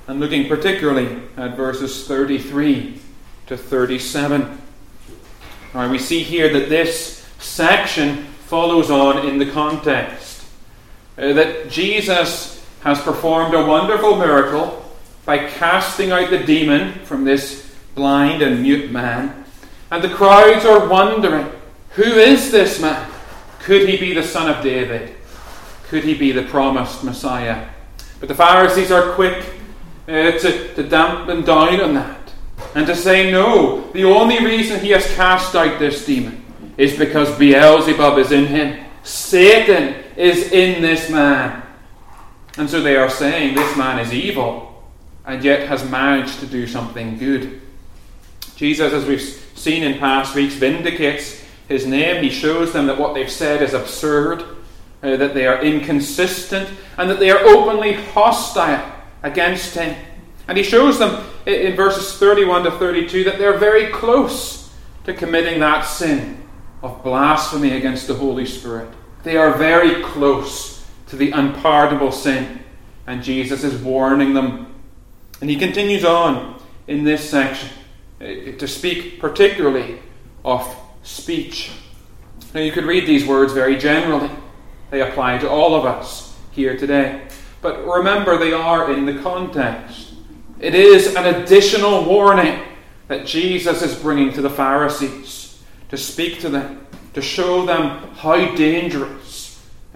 and looking particularly at verses 33 to 37. Now we see here that this section follows on in the context. That Jesus has performed a wonderful miracle by casting out the demon from this blind and mute man. And the crowds are wondering, who is this man? Could he be the son of David? Could he be the promised Messiah? But the Pharisees are quick to dampen down on that and to say, no, the only reason he has cast out this demon is because Beelzebub is in him. Satan is in this man. And so they are saying this man is evil and yet has managed to do something good. Jesus, as we've seen in past weeks, vindicates his name. He shows them that what they've said is absurd, that they are inconsistent, and that they are openly hostile against him. And he shows them in verses 31 to 32 that they're very close to committing that sin of blasphemy against the Holy Spirit. They are very close to the unpardonable sin, and Jesus is warning them. And he continues on in this section to speak particularly of speech. Now you could read these words very generally. They apply to all of us here today. But remember, they are in the context. It is an additional warning that Jesus is bringing to the Pharisees, to speak to them, to show them how dangerous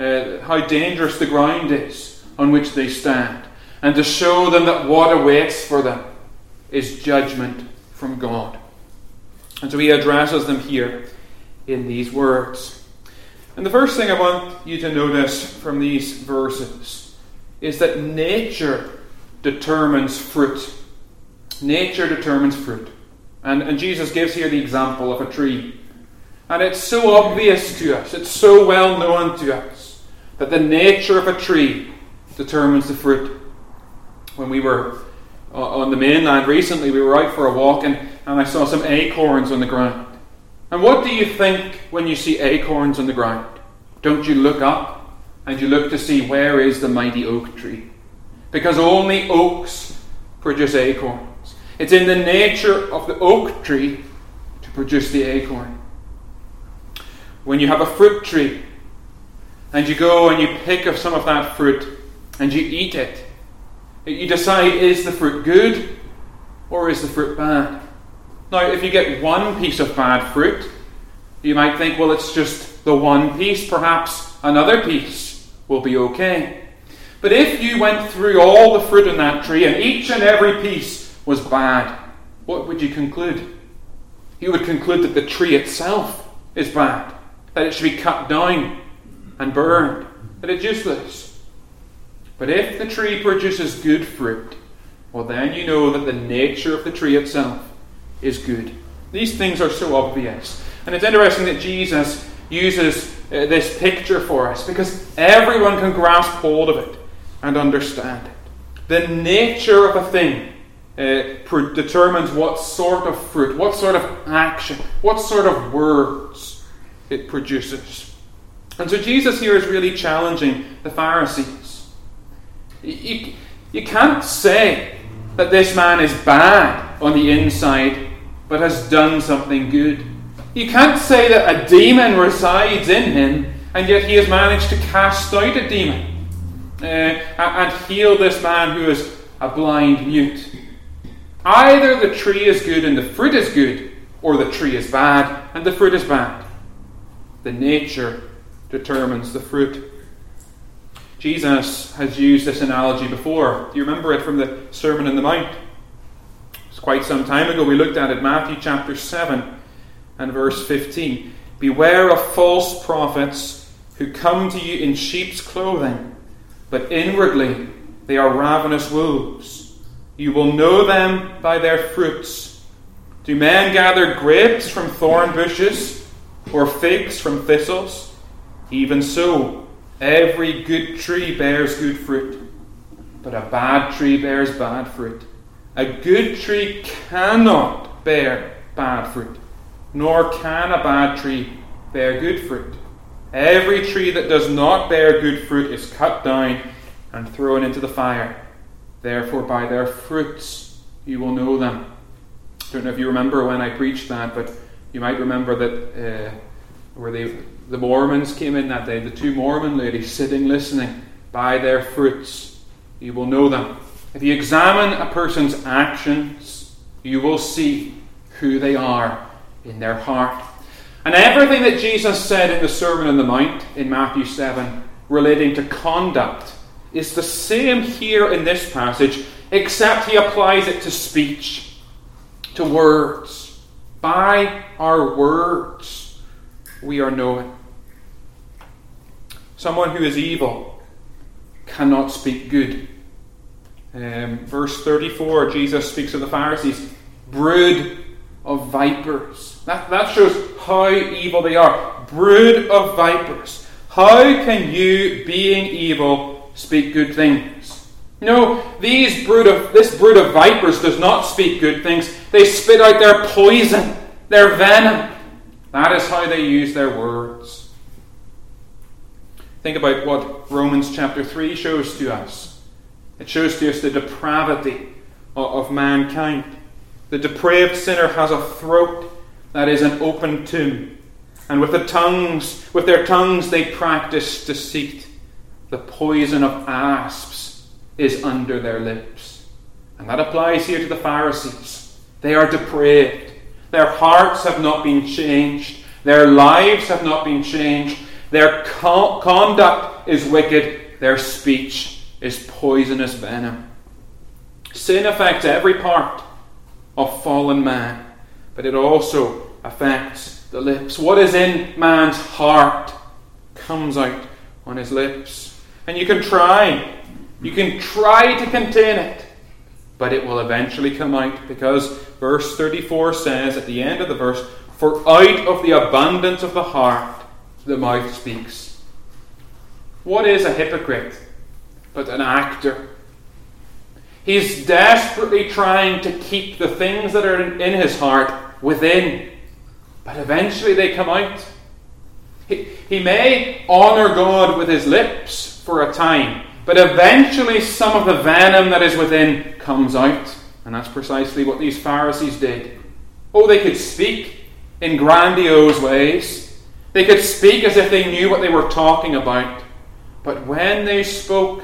the ground is on which they stand, and to show them that what awaits for them is judgment from God. And so he addresses them here in these words. And the first thing I want you to notice from these verses is that nature determines fruit. Nature determines fruit. And Jesus gives here the example of a tree. And it's so obvious to us, it's so well known to us, that the nature of a tree determines the fruit. When we were on the mainland recently, we were out for a walk and I saw some acorns on the ground. And what do you think when you see acorns on the ground? Don't you look up and you look to see where is the mighty oak tree? Because only oaks produce acorns. It's in the nature of the oak tree to produce the acorn. When you have a fruit tree and you go and you pick of some of that fruit and you eat it, you decide, is the fruit good or is the fruit bad? Now, if you get one piece of bad fruit, you might think, well, it's just the one piece. Perhaps another piece will be okay. But if you went through all the fruit in that tree and each and every piece was bad, what would you conclude? You would conclude that the tree itself is bad, that it should be cut down and burned, that it's useless. But if the tree produces good fruit, well, then you know that the nature of the tree itself is good. These things are so obvious. And it's interesting that Jesus uses this picture for us because everyone can grasp hold of it and understand it. The nature of a thing determines what sort of fruit, what sort of action, what sort of words it produces. And so Jesus here is really challenging the Pharisees. You can't say that this man is bad on the inside but has done something good. You can't say that a demon resides in him and yet he has managed to cast out a demon and heal this man who is a blind mute. Either the tree is good and the fruit is good, or the tree is bad and the fruit is bad. The nature determines the fruit. Jesus has used this analogy before. Do you remember it from the Sermon on the Mount? It's quite some time ago. We looked at it, Matthew chapter 7 and verse 15. Beware of false prophets who come to you in sheep's clothing, but inwardly they are ravenous wolves. You will know them by their fruits. Do men gather grapes from thorn bushes or figs from thistles? Even so, every good tree bears good fruit, but a bad tree bears bad fruit. A good tree cannot bear bad fruit, nor can a bad tree bear good fruit. Every tree that does not bear good fruit is cut down and thrown into the fire. Therefore, by their fruits you will know them. I don't know if you remember when I preached that, but you might remember that where the Mormons came in that day, the two Mormon ladies sitting listening. By their fruits you will know them. If you examine a person's actions, you will see who they are in their heart. And everything that Jesus said in the Sermon on the Mount in Matthew 7 relating to conduct is the same here in this passage, except he applies it to speech, to words. By our words we are known. Someone who is evil cannot speak good. Verse 34, Jesus speaks of the Pharisees, brood of vipers. That shows how evil they are. Brood of vipers. How can you, being evil, speak good things? No, this brood of vipers does not speak good things. They spit out their poison, their venom. That is how they use their words. Think about what Romans chapter 3 shows to us. It shows to us the depravity of mankind. The depraved sinner has a throat that is an open tomb. And with their tongues they practice deceit. The poison of asps is under their lips. And that applies here to the Pharisees. They are depraved. Their hearts have not been changed. Their lives have not been changed. Their conduct is wicked. Their speech is poisonous venom. Sin affects every part of fallen man, but it also affects the lips. What is in man's heart comes out on his lips. And you can try to contain it, but it will eventually come out, because verse 34 says at the end of the verse, for out of the abundance of the heart the mouth speaks. What is a hypocrite but an actor? He's desperately trying to keep the things that are in his heart within, but eventually they come out. He may honour God with his lips for a time, but eventually some of the venom that is within comes out. And that's precisely what these Pharisees did. Oh, they could speak in grandiose ways. They could speak as if they knew what they were talking about. But when they spoke,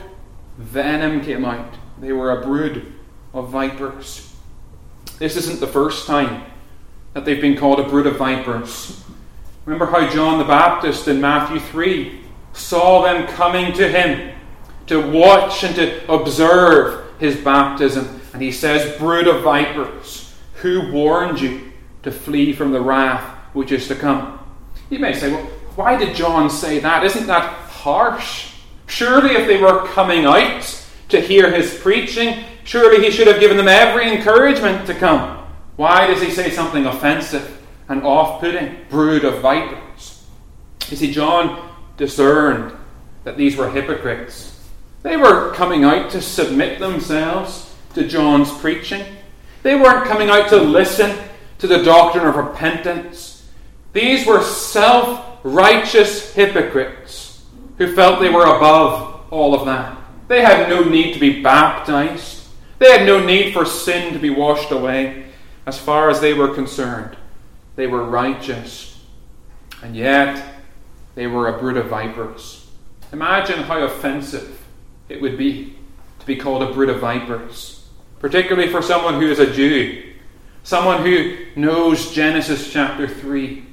venom came out. They were a brood of vipers. This isn't the first time that they've been called a brood of vipers. Remember how John the Baptist in Matthew 3 saw them coming to him to watch and to observe his baptism. And he says, brood of vipers, who warned you to flee from the wrath which is to come? You may say, well, why did John say that? Isn't that harsh? Surely if they were coming out to hear his preaching, surely he should have given them every encouragement to come. Why does he say something offensive and off-putting? Brood of vipers. You see, John discerned that these were hypocrites. They were coming out to submit themselves to John's preaching. They weren't coming out to listen to the doctrine of repentance. These were self-righteous hypocrites who felt they were above all of that. They had no need to be baptized. They had no need for sin to be washed away. As far as they were concerned, they were righteous. And yet, they were a brood of vipers. Imagine how offensive it would be to be called a brood of vipers. Particularly for someone who is a Jew. Someone who knows Genesis chapter 3.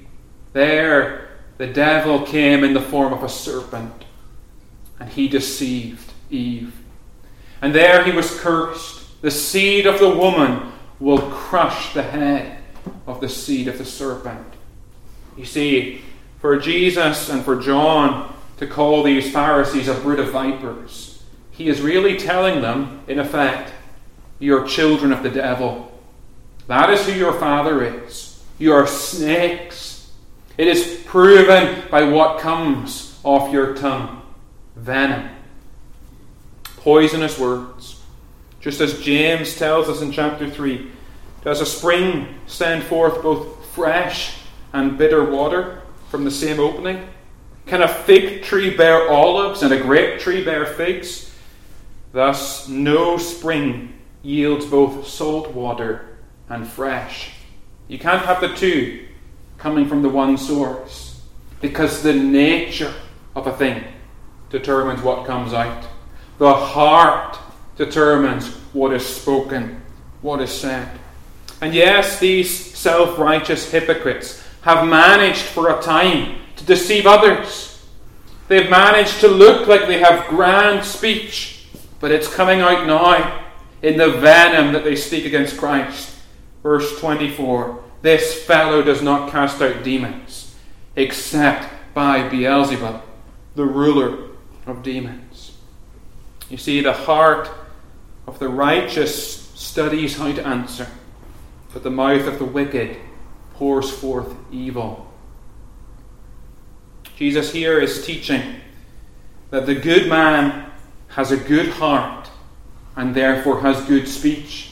There, the devil came in the form of a serpent. And he deceived Eve. And there he was cursed. The seed of the woman will crush the head of the seed of the serpent. You see, for Jesus and for John to call these Pharisees a brood of vipers, he is really telling them, in effect, you're children of the devil. That is who your father is. You are snakes. It is proven by what comes off your tongue. Venom. Poisonous words. Just as James tells us in chapter 3, does a spring send forth both fresh and bitter water from the same opening? Can a fig tree bear olives and a grape tree bear figs? Thus no spring yields both salt water and fresh. You can't have the two coming from the one source, because the nature of a thing determines what comes out. The heart determines what is spoken, what is said. And yes, these self-righteous hypocrites have managed for a time to deceive others. They've managed to look like they have grand speech, but it's coming out now in the venom that they speak against Christ. Verse 24, this fellow does not cast out demons, except by Beelzebub, the ruler of demons. You see, the heart of the righteous studies how to answer, but the mouth of the wicked pours forth evil. Jesus here is teaching that the good man has a good heart and therefore has good speech.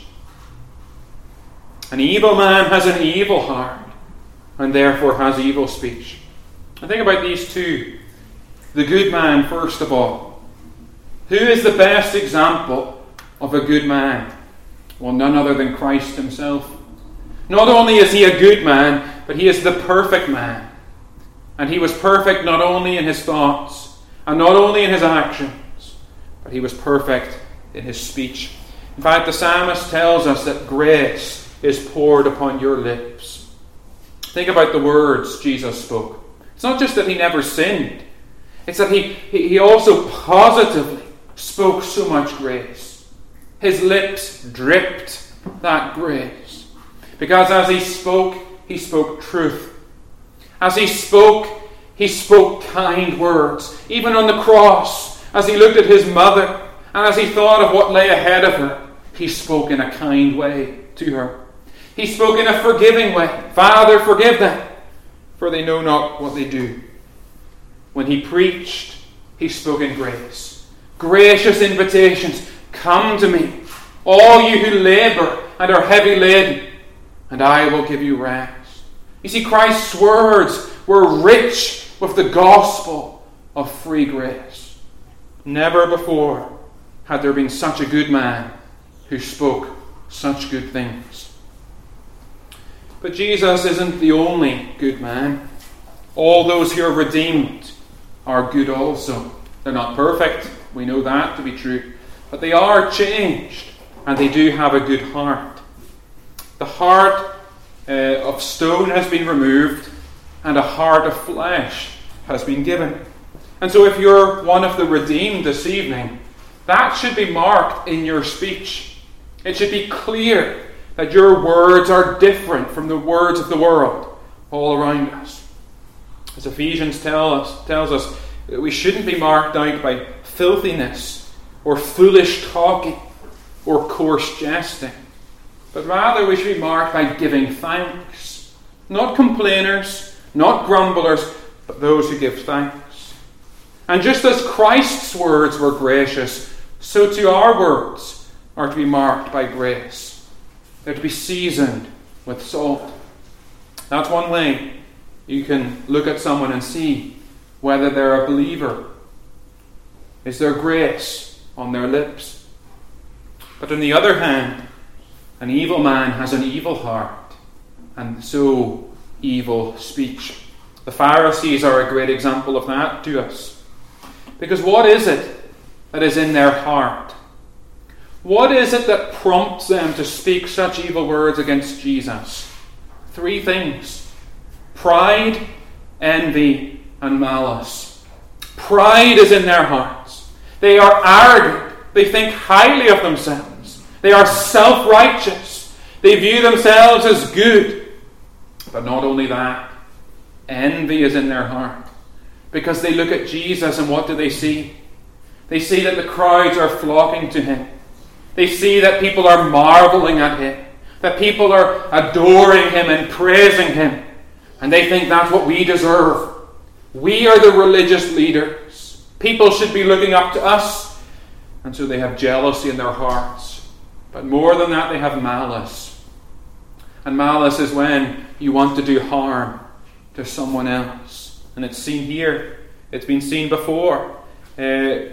An evil man has an evil heart and therefore has evil speech. And think about these two. The good man, first of all. Who is the best example of a good man? Well, none other than Christ himself. Not only is he a good man, but he is the perfect man. And he was perfect not only in his thoughts and not only in his actions, but he was perfect in his speech. In fact, the psalmist tells us that grace is poured upon your lips. Think about the words Jesus spoke. It's not just that he never sinned. It's that he also positively spoke so much grace. His lips dripped that grace. Because as he spoke truth. As he spoke kind words. Even on the cross, as he looked at his mother, and as he thought of what lay ahead of her, he spoke in a kind way to her. He spoke in a forgiving way. Father, forgive them, for they know not what they do. When he preached, he spoke in grace. Gracious invitations, come to me, all you who labour and are heavy laden, and I will give you rest. You see, Christ's words were rich with the gospel of free grace. Never before had there been such a good man who spoke such good things. But Jesus isn't the only good man. All those who are redeemed are good also. They're not perfect, we know that to be true, but they are changed and they do have a good heart. The heart of stone has been removed and a heart of flesh has been given. And so if you're one of the redeemed this evening, that should be marked in your speech. It should be clear that your words are different from the words of the world all around us. As Ephesians tells us, we shouldn't be marked out by filthiness or foolish talking or coarse jesting, but rather we should be marked by giving thanks. Not complainers, not grumblers, but those who give thanks. And just as Christ's words were gracious, so too our words are to be marked by grace. They're to be seasoned with salt. That's one way you can look at someone and see whether they're a believer. Is there grace on their lips? But on the other hand, an evil man has an evil heart, and so evil speech. The Pharisees are a great example of that to us. Because what is it that is in their heart? What is it that prompts them to speak such evil words against Jesus? 3 things: pride, envy, and malice. Pride is in their hearts. They are arrogant. They think highly of themselves. They are self-righteous. They view themselves as good. But not only that, envy is in their heart. Because they look at Jesus and what do they see? They see that the crowds are flocking to him. They see that people are marveling at him. That people are adoring him and praising him. And they think that's what we deserve. We are the religious leaders. People should be looking up to us. And so they have jealousy in their hearts. But more than that, they have malice. And malice is when you want to do harm to someone else. And it's seen here. It's been seen before.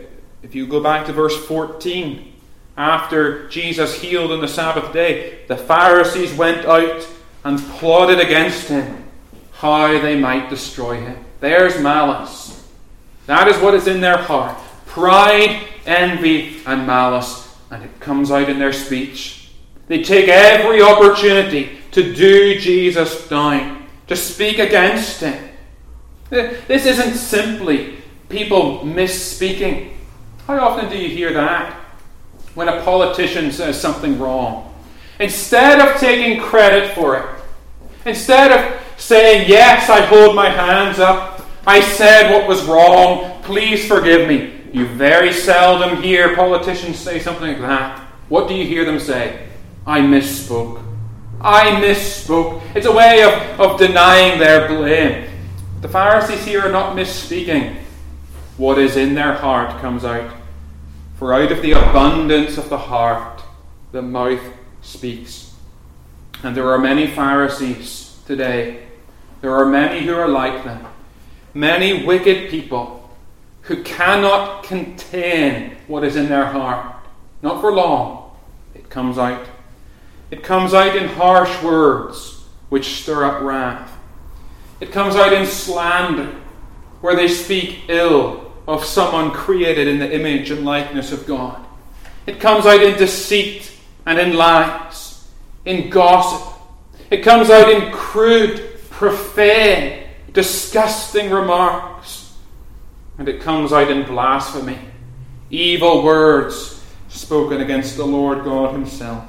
If you go back to verse 14, after Jesus healed on the Sabbath day, the Pharisees went out and plotted against him, how they might destroy him. There's malice. That is what is in their heart. Pride, envy, and malice. And it comes out in their speech. They take every opportunity to do Jesus down, to speak against him. This isn't simply people misspeaking. How often do you hear that? When a politician says something wrong, instead of taking credit for it, instead of saying, yes, I hold my hands up, I said what was wrong, please forgive me. You very seldom hear politicians say something like that. What do you hear them say? I misspoke. I misspoke. It's a way of denying their blame. The Pharisees here are not misspeaking. What is in their heart comes out. For out of the abundance of the heart, the mouth speaks. And there are many Pharisees today. There are many who are like them. Many wicked people who cannot contain what is in their heart. Not for long. It comes out. It comes out in harsh words which stir up wrath. It comes out in slander, where they speak ill of someone created in the image and likeness of God. It comes out in deceit and in lies, in gossip. It comes out in crude, profane, disgusting remarks. And it comes out in blasphemy, evil words spoken against the Lord God himself.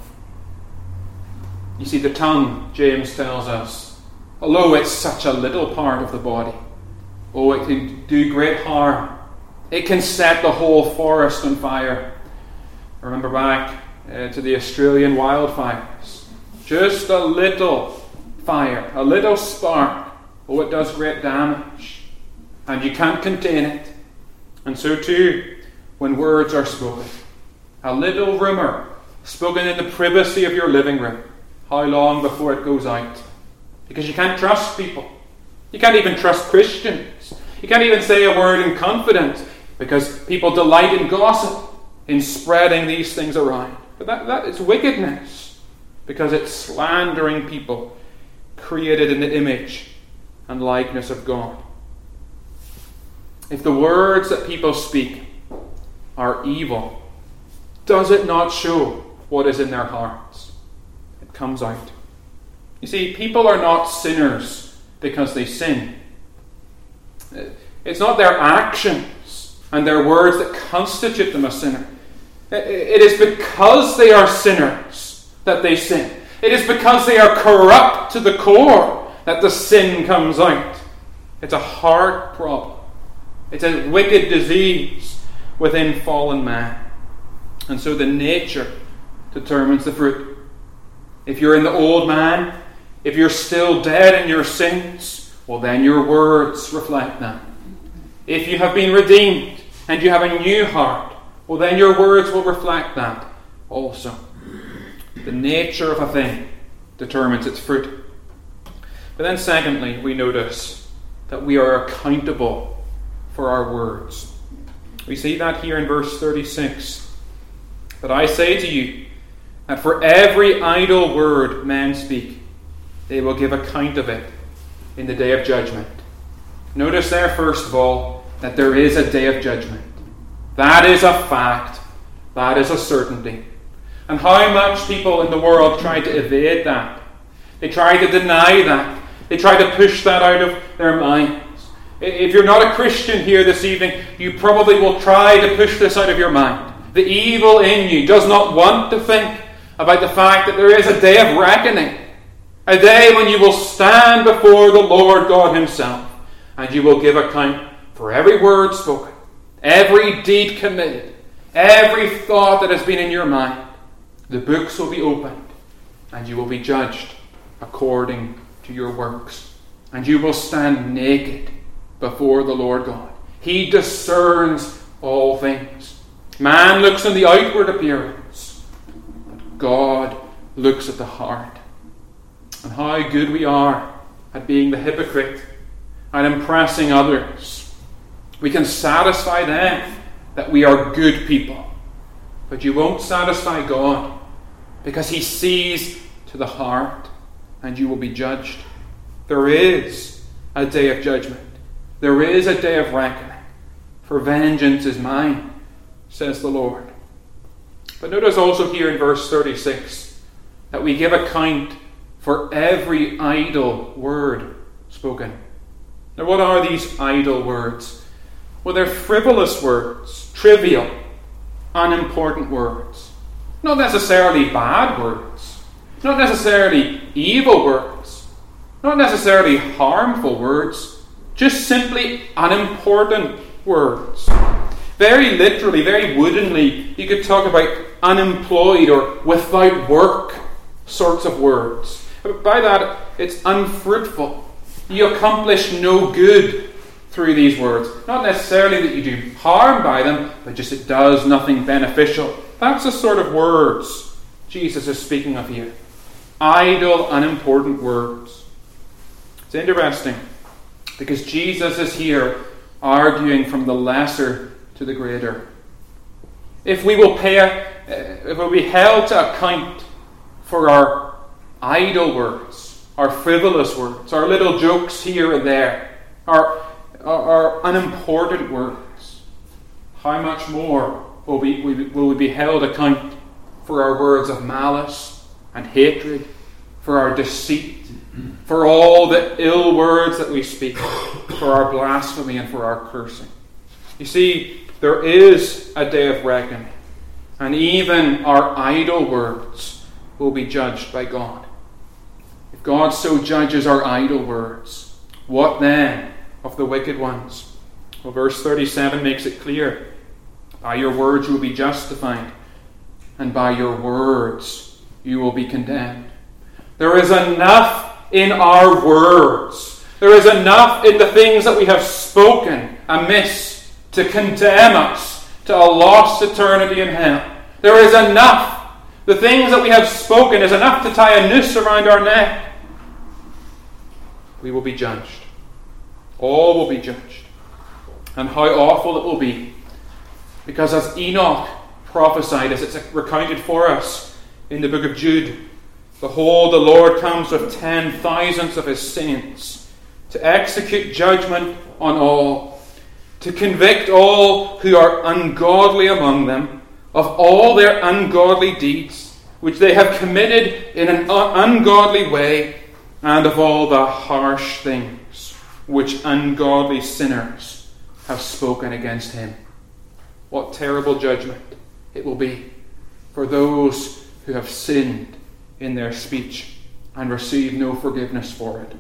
You see, the tongue, James tells us, although it's such a little part of the body, it can do great harm. It can set the whole forest on fire. I remember back to the Australian wildfires. Just a little fire, a little spark, it does great damage. And you can't contain it. And so too, when words are spoken. A little rumour spoken in the privacy of your living room. How long before it goes out? Because you can't trust people. You can't even trust Christians. You can't even say a word in confidence, because people delight in gossip, in spreading these things around. But that is wickedness, because it's slandering people created in the image and likeness of God. If the words that people speak are evil, does it not show what is in their hearts? It comes out. You see, people are not sinners because they sin. It's not their actions and their words that constitute them a sinner. It is because they are sinners that they sin. It is because they are corrupt to the core that the sin comes out. It's a heart problem. It's a wicked disease within fallen man. And so the nature determines the fruit. If you're in the old man, if you're still dead in your sins, well, then your words reflect that. If you have been redeemed and you have a new heart, well, then your words will reflect that also. The nature of a thing determines its fruit. But then secondly, we notice that we are accountable for our words. We see that here in verse 36. But I say to you that for every idle word men speak, they will give account of it in the day of judgment. Notice there, first of all, that there is a day of judgment. That is a fact. That is a certainty. And how much people in the world try to evade that. They try to deny that. They try to push that out of their minds. If you're not a Christian here this evening, you probably will try to push this out of your mind. The evil in you does not want to think about the fact that there is a day of reckoning. A day when you will stand before the Lord God himself, and you will give account for every word spoken, every deed committed, every thought that has been in your mind. The books will be opened, and you will be judged according to your works. And you will stand naked before the Lord God. He discerns all things. Man looks on the outward appearance, but God looks at the heart. And how good we are at being the hypocrite, at impressing others. We can satisfy them that we are good people. But you won't satisfy God, because He sees to the heart, and you will be judged. There is a day of judgment. There is a day of reckoning. For vengeance is mine, says the Lord. But notice also here in verse 36 that we give account for every idle word spoken. Now, what are these idle words? Well, they're frivolous words, trivial, unimportant words. Not necessarily bad words. Not necessarily evil words. Not necessarily harmful words. Just simply unimportant words. Very literally, very woodenly, you could talk about unemployed or without work sorts of words. By that, it's unfruitful. You accomplish no good through these words. Not necessarily that you do harm by them, but just it does nothing beneficial. That's the sort of words Jesus is speaking of here. Idle, unimportant words. It's interesting because Jesus is here arguing from the lesser to the greater. If we will be held to account for our idle words, our frivolous words, our little jokes here and there, our unimportant words, how much more will we be held account for our words of malice and hatred, for our deceit, for all the ill words that we speak, for our blasphemy and for our cursing. You see, there is a day of reckoning, and even our idle words will be judged by God. If God so judges our idle words, what then of the wicked ones? Well, verse 37 makes it clear. By your words you will be justified, and by your words you will be condemned. There is enough in our words. There is enough in the things that we have spoken amiss to condemn us to a lost eternity in hell. There is enough. The things that we have spoken is enough to tie a noose around our neck. We will be judged. All will be judged. And how awful it will be. Because as Enoch prophesied, as it's recounted for us in the book of Jude, behold, the Lord comes with 10,000s of his saints to execute judgment on all, to convict all who are ungodly among them of all their ungodly deeds, which they have committed in an ungodly way, and of all the harsh things which ungodly sinners have spoken against him. What terrible judgment it will be for those who have sinned in their speech and receive no forgiveness for it.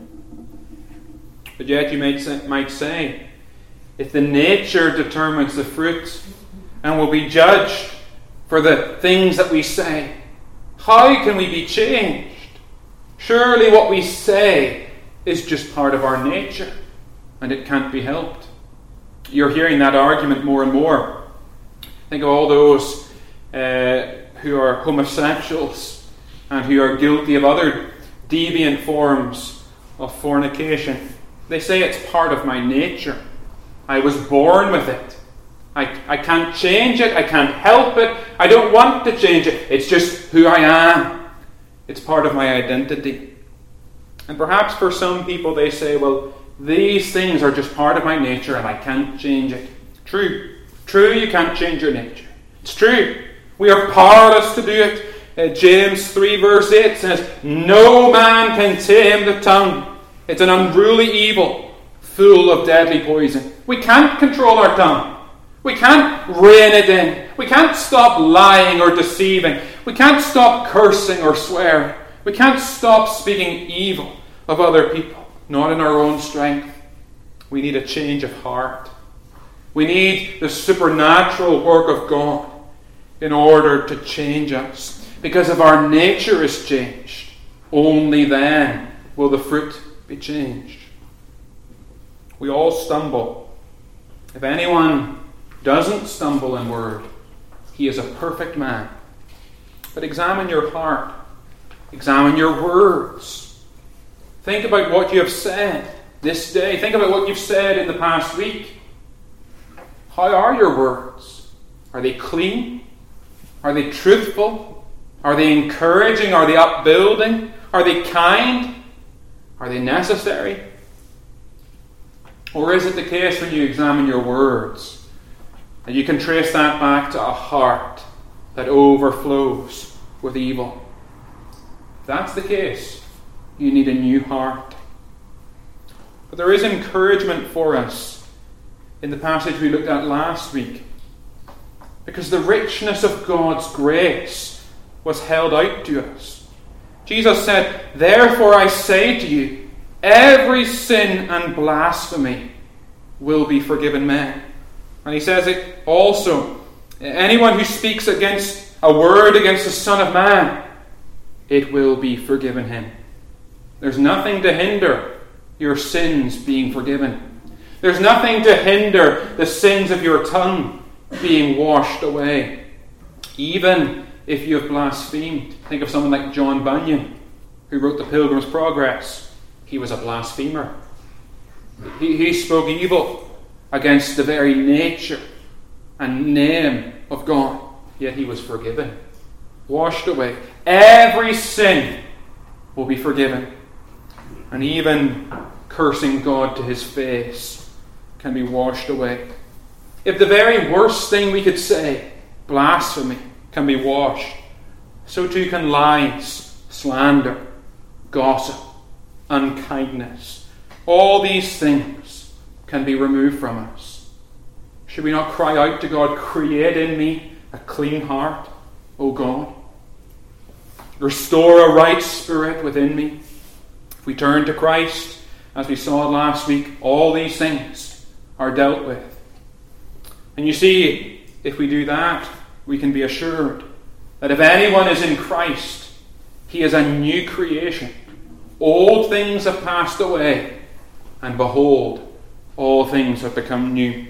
But yet you might say, if the nature determines the fruit and will be judged for the things that we say, how can we be changed? Surely what we say is just part of our nature, and it can't be helped. You're hearing that argument more and more. Think of all those who are homosexuals and who are guilty of other deviant forms of fornication. They say it's part of my nature. I was born with it. I can't change it. I can't help it. I don't want to change it. It's just who I am. It's part of my identity. And perhaps for some people they say, well, these things are just part of my nature and I can't change it. True. True, you can't change your nature. It's true. We are powerless to do it. James 3 verse 8 says, no man can tame the tongue. It's an unruly evil, full of deadly poison. We can't control our tongue. We can't rein it in. We can't stop lying or deceiving. We can't stop cursing or swearing. We can't stop speaking evil of other people, not in our own strength. We need a change of heart. We need the supernatural work of God in order to change us. Because if our nature is changed, only then will the fruit be changed. We all stumble. If anyone doesn't stumble in word, he is a perfect man. But examine your heart. Examine your words. Think about what you have said this day. Think about what you've said in the past week. How are your words? Are they clean? Are they truthful? Are they encouraging? Are they upbuilding? Are they kind? Are they necessary? Or is it the case when you examine your words that you can trace that back to a heart that overflows with evil? If that's the case, you need a new heart. But there is encouragement for us in the passage we looked at last week, because the richness of God's grace was held out to us. Jesus said, "Therefore I say to you, every sin and blasphemy will be forgiven men." And he says it also, anyone who speaks against a word against the Son of Man, it will be forgiven him. There's nothing to hinder your sins being forgiven. There's nothing to hinder the sins of your tongue being washed away. Even if you have blasphemed. Think of someone like John Bunyan, who wrote the Pilgrim's Progress. He was a blasphemer. He spoke evil against the very nature and name of God, yet he was forgiven, washed away. Every sin will be forgiven. And even cursing God to his face can be washed away. If the very worst thing we could say, blasphemy, can be washed, so too can lies, slander, gossip, unkindness. All these things can be removed from us. Should we not cry out to God, "Create in me a clean heart, O God. Restore a right spirit within me"? If we turn to Christ, as we saw last week, all these things are dealt with. And you see, if we do that, we can be assured that if anyone is in Christ, he is a new creation. Old things have passed away, and behold, all things have become new.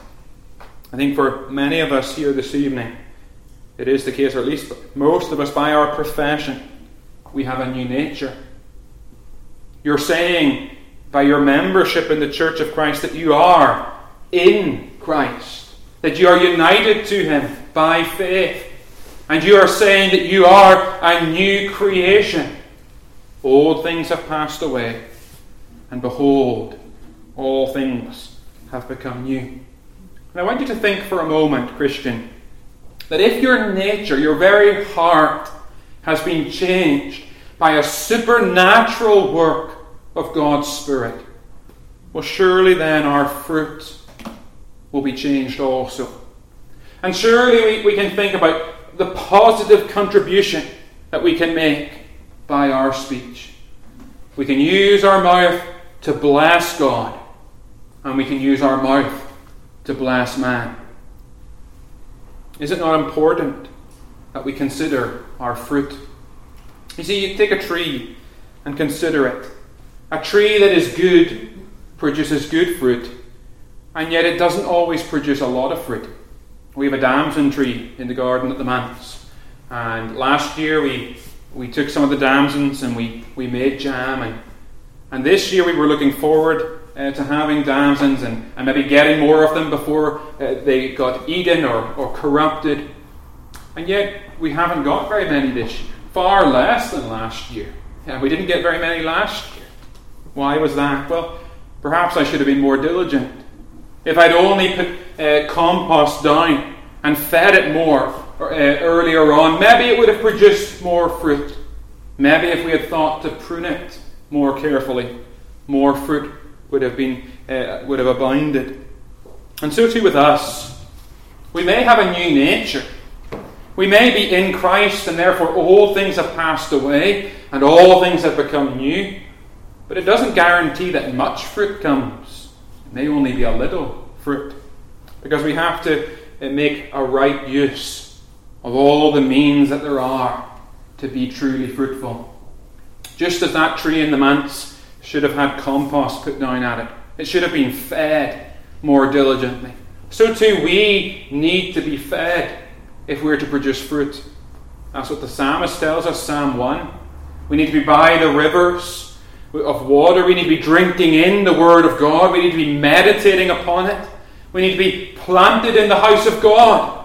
I think for many of us here this evening, it is the case, or at least most of us by our profession, we have a new nature. You're saying by your membership in the Church of Christ that you are in Christ, that you are united to him by faith, and you are saying that you are a new creation. Old things have passed away, and behold, all things have become new. And I want you to think for a moment, Christian, that if your nature, your very heart, has been changed by a supernatural work of God's Spirit, well, surely then our fruit will be changed also. And surely we can think about the positive contribution that we can make by our speech. We can use our mouth to bless God, and we can use our mouth to bless man. Is it not important that we consider our fruit? You see, you take a tree and consider it. A tree that is good produces good fruit, and yet it doesn't always produce a lot of fruit. We have a damson tree in the garden at the manse, and last year we took some of the damsons and we made jam, and this year we were looking forward to having damsons and maybe getting more of them before they got eaten or corrupted. And yet we haven't got very many this year. Far less than last year. And we didn't get very many last year. Why was that? Well, perhaps I should have been more diligent. If I'd only put compost down and fed it more earlier on, maybe it would have produced more fruit. Maybe if we had thought to prune it more carefully, more fruit would have abounded. And so too with us. We may have a new nature. We may be in Christ, and therefore all things have passed away and all things have become new. But it doesn't guarantee that much fruit comes. It may only be a little fruit, because we have to make a right use of all the means that there are to be truly fruitful. Just as that tree in the manse should have had compost put down at it. It should have been fed more diligently. So too we need to be fed if we're to produce fruit. That's what the psalmist tells us, Psalm 1. We need to be by the rivers of water. We need to be drinking in the Word of God. We need to be meditating upon it. We need to be planted in the house of God,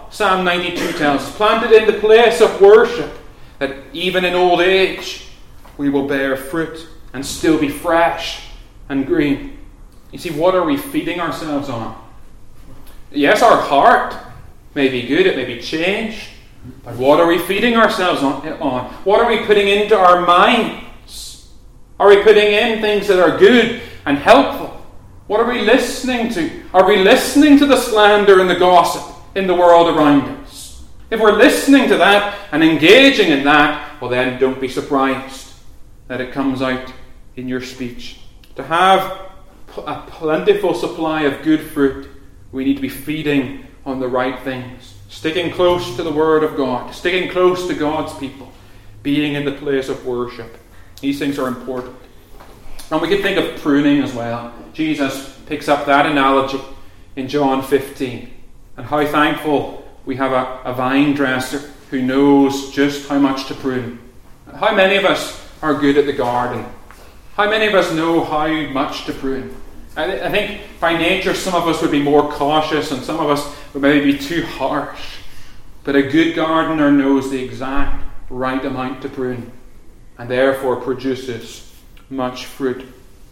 Psalm 92 tells us, planted in the place of worship, that even in old age we will bear fruit and still be fresh and green. You see, what are we feeding ourselves on? Yes, our heart may be good, it may be changed, but what are we feeding ourselves on? What are we putting into our minds? Are we putting in things that are good and helpful? What are we listening to? Are we listening to the slander and the gossip in the world around us? If we're listening to that and engaging in that, well then don't be surprised that it comes out in your speech. To have a plentiful supply of good fruit, we need to be feeding on the right things. Sticking close to the Word of God. Sticking close to God's people. Being in the place of worship. These things are important. And we can think of pruning as well. Jesus picks up that analogy in John 15. And how thankful we have a vine dresser who knows just how much to prune. How many of us are good at the garden? How many of us know how much to prune? I think by nature some of us would be more cautious and some of us would maybe be too harsh. But a good gardener knows the exact right amount to prune and therefore produces much fruit.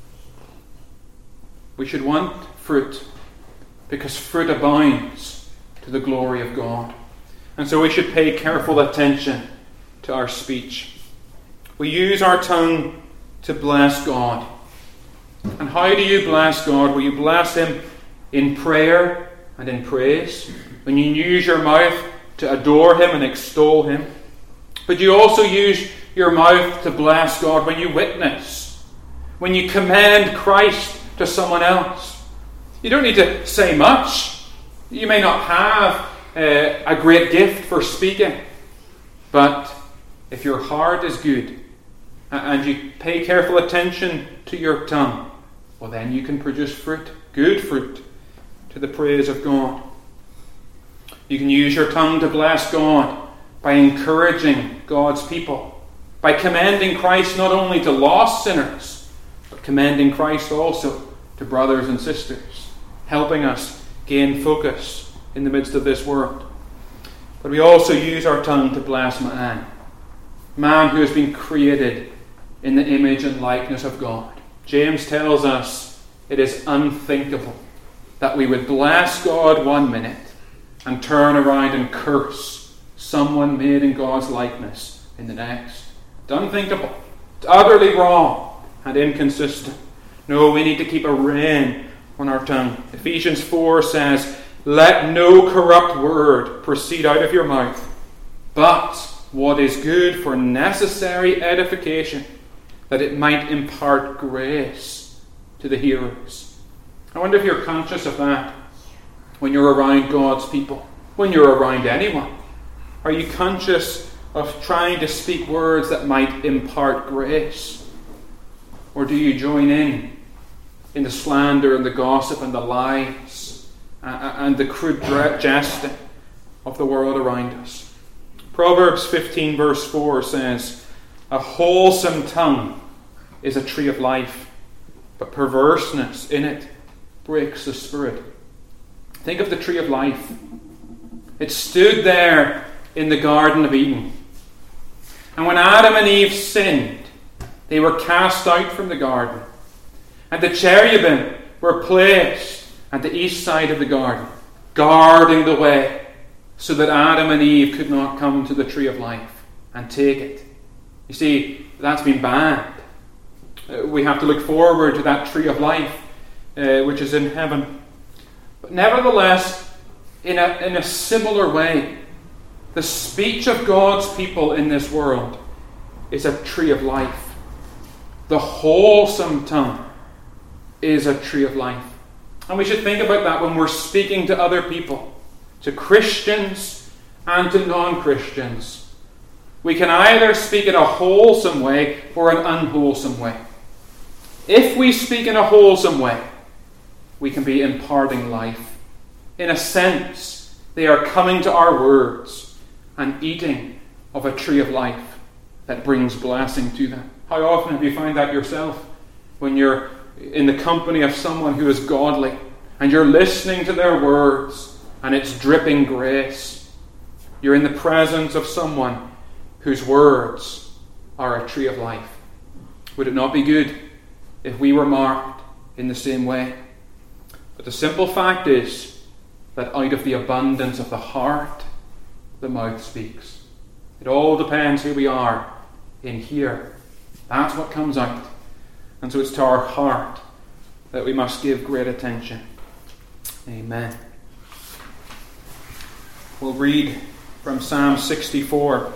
We should want fruit because fruit abounds to the glory of God. And so we should pay careful attention to our speech. We use our tongue to bless God. And how do you bless God? Well, you bless Him in prayer and in praise. When you use your mouth to adore Him and extol Him. But you also use your mouth to bless God when you witness. When you commend Christ to someone else. You don't need to say much. You may not have a great gift for speaking. But if your heart is good and you pay careful attention to your tongue, well then you can produce fruit, good fruit, to the praise of God. You can use your tongue to bless God by encouraging God's people, by commending Christ not only to lost sinners, but commending Christ also to brothers and sisters, helping us gain focus in the midst of this world. But we also use our tongue to bless man who has been created in the image and likeness of God. James tells us it is unthinkable that we would bless God one minute and turn around and curse someone made in God's likeness in the next. It's unthinkable. It's utterly wrong and inconsistent. No, we need to keep a rein on our tongue. Ephesians 4 says, "Let no corrupt word proceed out of your mouth, but what is good for necessary edification, that it might impart grace to the hearers." I wonder if you're conscious of that when you're around God's people, when you're around anyone. Are you conscious of trying to speak words that might impart grace? Or do you join in the slander and the gossip and the lies and the crude jesting of the world around us? Proverbs 15 verse 4 says, "A wholesome tongue is a tree of life, but perverseness in it breaks the spirit." Think of the tree of life. It stood there in the Garden of Eden. And when Adam and Eve sinned, they were cast out from the garden. And the cherubim were placed at the east side of the garden, guarding the way, so that Adam and Eve could not come to the tree of life and take it. You see, that's been banned. We have to look forward to that tree of life, which is in heaven. But nevertheless, in a similar way, the speech of God's people in this world is a tree of life. The wholesome tongue is a tree of life. And we should think about that when we're speaking to other people, to Christians and to non-Christians. We can either speak in a wholesome way or an unwholesome way. If we speak in a wholesome way, we can be imparting life. In a sense, they are coming to our words and eating of a tree of life that brings blessing to them. How often have you found that yourself when you're in the company of someone who is godly and you're listening to their words and it's dripping grace You're in the presence of someone whose words are a tree of life. Would it not be good if we were marked in the same way? But the simple fact is that out of the abundance of the heart, the mouth speaks. It all depends who we are in here. That's what comes out. And so it's to our heart that we must give great attention. Amen. We'll read from Psalm 64.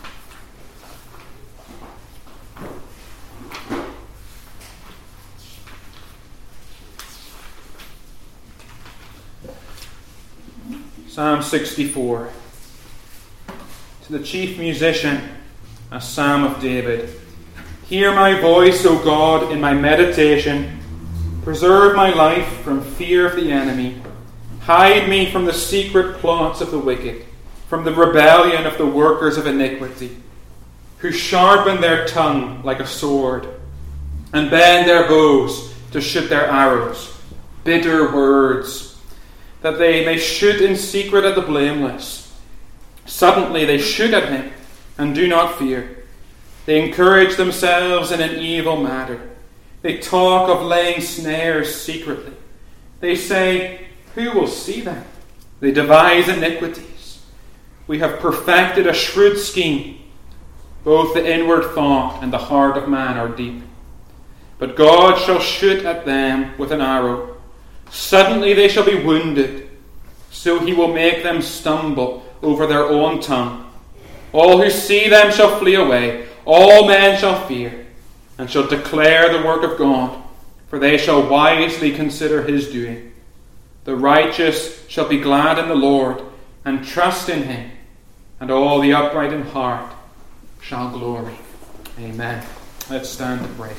Psalm 64. To the chief musician, a psalm of David. Hear my voice, O God, in my meditation. Preserve my life from fear of the enemy. Hide me from the secret plots of the wicked, from the rebellion of the workers of iniquity, who sharpen their tongue like a sword, and bend their bows to shoot their arrows, bitter words, that they may shoot in secret at the blameless. Suddenly they shoot at him, and do not fear. They encourage themselves in an evil matter. They talk of laying snares secretly. They say, who will see them? They devise iniquities. We have perfected a shrewd scheme. Both the inward thought and the heart of man are deep. But God shall shoot at them with an arrow. Suddenly they shall be wounded. So he will make them stumble over their own tongue. All who see them shall flee away. All men shall fear, and shall declare the work of God, for they shall wisely consider his doing. The righteous shall be glad in the Lord, and trust in him, and all the upright in heart shall glory. Amen. Let's stand to pray.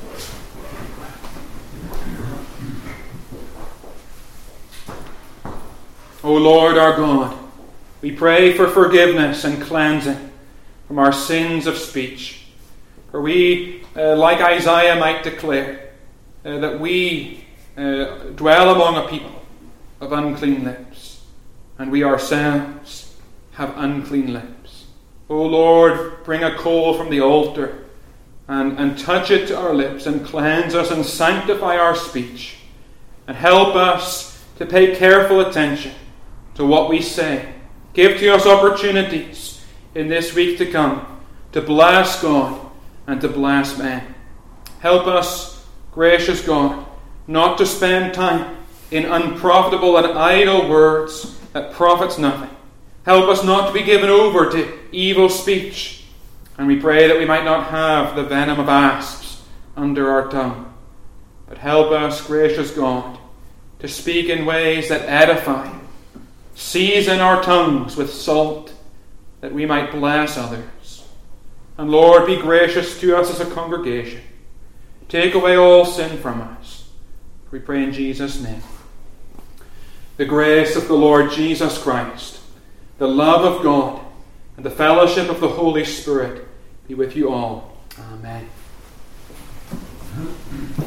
O Lord our God, we pray for forgiveness and cleansing from our sins of speech. For we, like Isaiah might declare, that we dwell among a people of unclean lips, and we ourselves have unclean lips. O Lord, bring a coal from the altar and touch it to our lips and cleanse us and sanctify our speech, and help us to pay careful attention to what we say. Give to us opportunities in this week to come to bless God and to bless men. Help us, gracious God, not to spend time in unprofitable and idle words that profits nothing. Help us not to be given over to evil speech. And we pray that we might not have the venom of asps under our tongue. But help us, gracious God, to speak in ways that edify. Season our tongues with salt, that we might bless others. And Lord, be gracious to us as a congregation. Take away all sin from us. We pray in Jesus' name. The grace of the Lord Jesus Christ, the love of God, and the fellowship of the Holy Spirit be with you all. Amen.